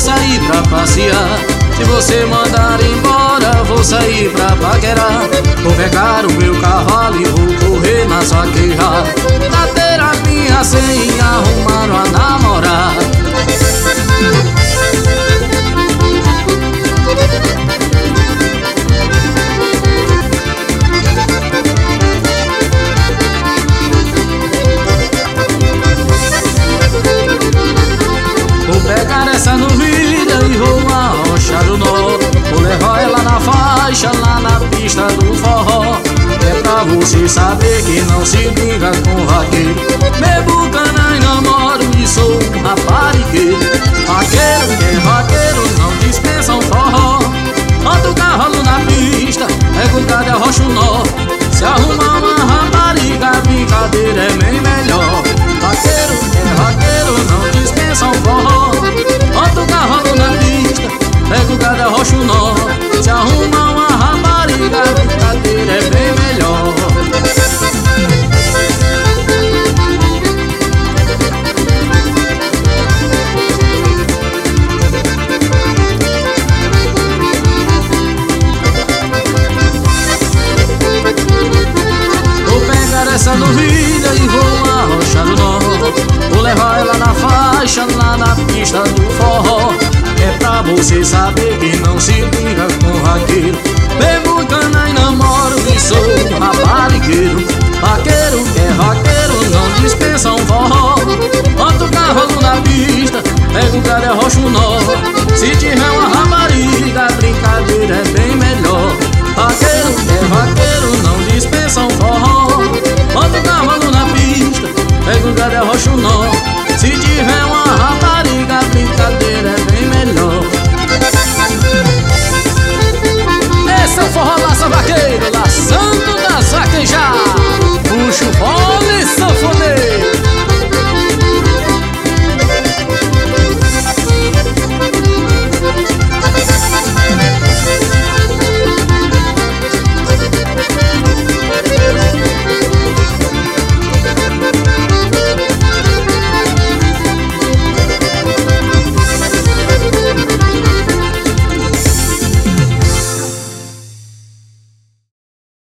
sair pra passear. Se você mandar embora, vou sair pra paquerar. Vou pegar o meu cavalo e vou correr na sua queira. Na terapia sem arrumar uma namorada. Vou pegar essa novilha e vou arrochar o nó. Vou levar ela na faixa, lá na pista do forró. É pra você saber que não se liga com vaqueiro. Bebo cana e namoro e sou um raparigueiro. Vaqueiro que é vaqueiro não dispensa um forró. Bota o cavalo na pista, pega o gado e arrocha o nó. Se arrumar uma rapariga, a brincadeira é bem melhor. Vaqueiro que é vaqueiro não dispensa um forró. Bota o cavalo na pista, pega o gado e arrocha o nó. Se arrumar uma rapariga, a brincadeira é bem melhor. Vou pegar essa novilha e vou arrochar o nó. Vou levar ela na faixa, lá na pista do forró. É pra você saber que não se liga com vaqueiro. Bebo cana e namoro e sou um raparigueiro. Vaqueiro que é vaqueiro não dispensa um forró. Bota o cavalo na pista, pega o cara e arrocha o nó. Se tiver uma rapariga, a brincadeira é bem